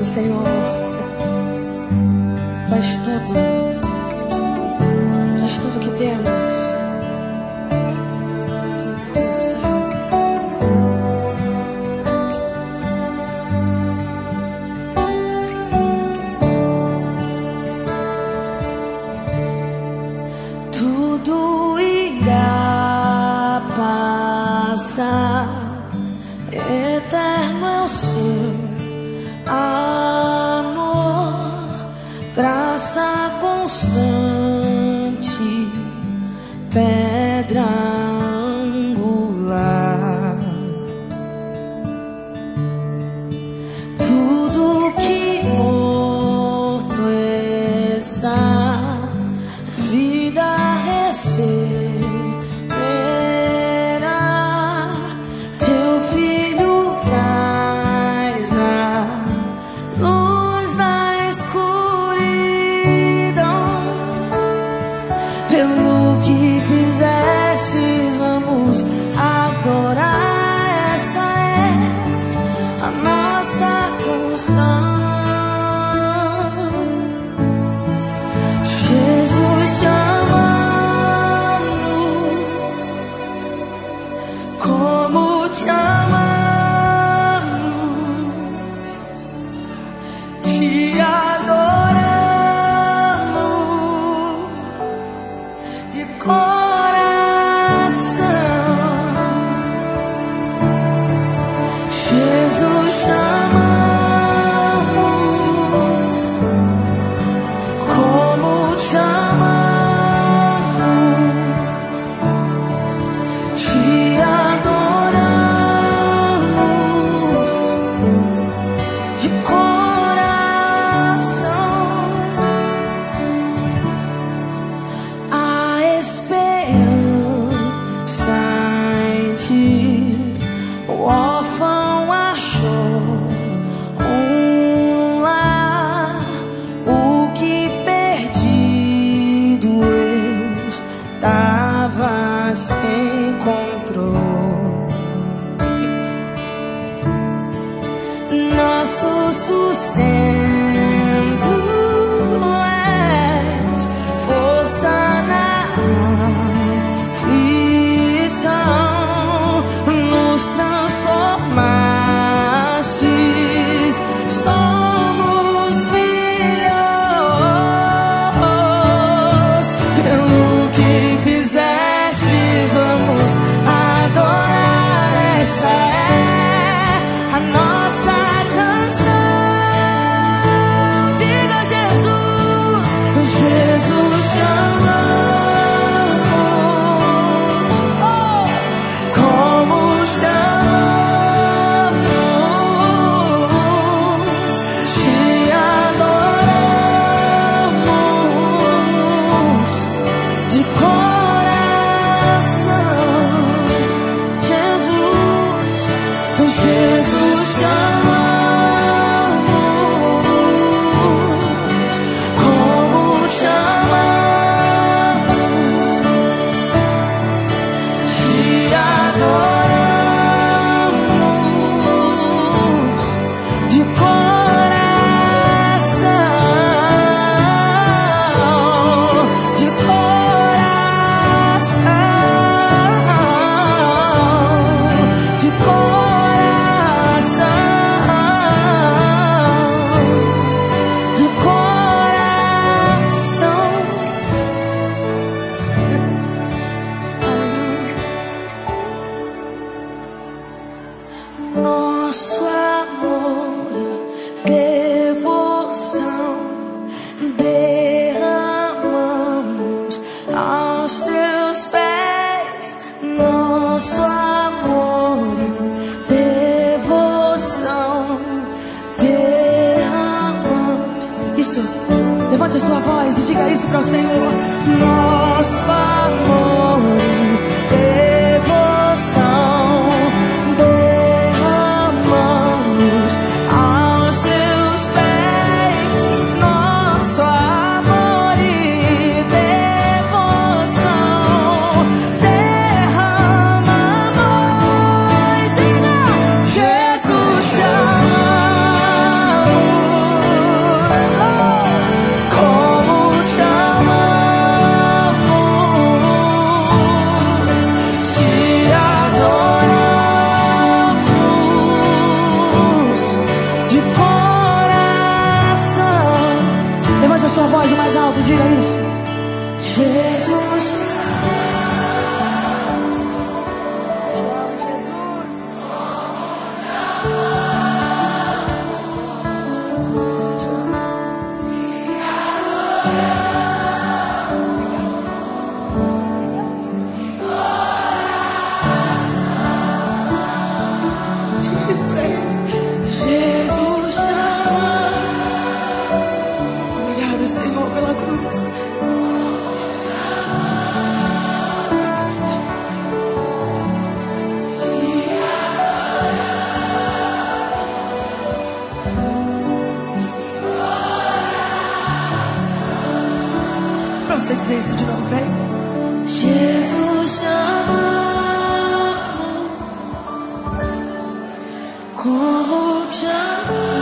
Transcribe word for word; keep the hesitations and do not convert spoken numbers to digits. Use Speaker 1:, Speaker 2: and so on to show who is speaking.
Speaker 1: Senhor. Tu és tudo. Tu és tudo que temos. Tudo, Senhor. Tudo irá passar. Eterno é o seu amor, graça constante, pedra angular. Tudo que morto está, vida receberá. Teu filho traz a luz da escuridão. Pelo que fizestes, vamos adorar. Essa é a nossa canção. Jesus, te amamos, como te amamos, te adoramos de coração. Jesus, te amamos, como te amamos, te adoramos de coração. A esperança em ti, o órfão achou um lar. O que perdido estava se encontrou. Nosso sustento és força na aflição. Nos transformastes, somos filhos. Pelo que fizestes, vamos adorar. Essa é a nossa canção. Diga Jesus, Jesus, te amamos, oh, como te amamos, te adoramos de coração. Jesus, Jesus, te amamos, como te amamos, te adoramos de coração, de coração, de coração, de coração. Nosso amor e devoção derramamos aos teus pés. Nosso amor e devoção derramamos. Isso, levante a sua voz e diga isso para o Senhor. Nosso amor e devoção derramamos aos teus pés. Nosso amor e devoção derramamos. Diga, Jesus, te amamos. você dizer isso de novo pra ele. Jesus te ama, como te amo.